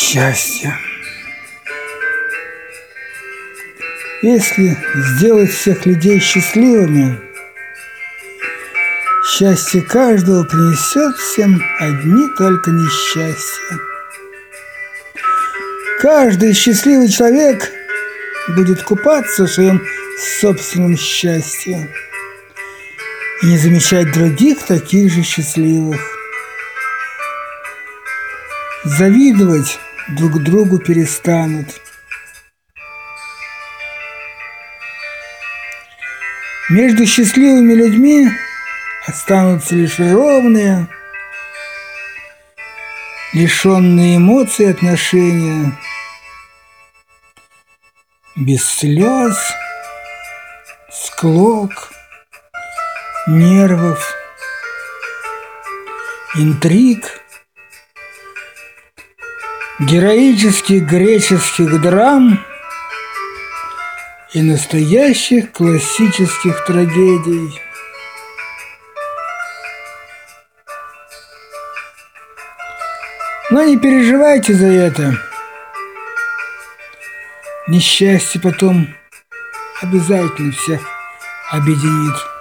Счастье. Если сделать всех людей счастливыми, счастье каждого принесет всем одни только несчастья. Каждый счастливый человек будет купаться в своем собственном счастье и не замечать других таких же счастливых. Завидовать друг другу перестанут. Между счастливыми людьми останутся лишь ровные, лишенные эмоций отношения, без слез, склок, нервов, интриг, героических греческих драм и настоящих классических трагедий. Но не переживайте за это. Несчастье потом обязательно всех объединит.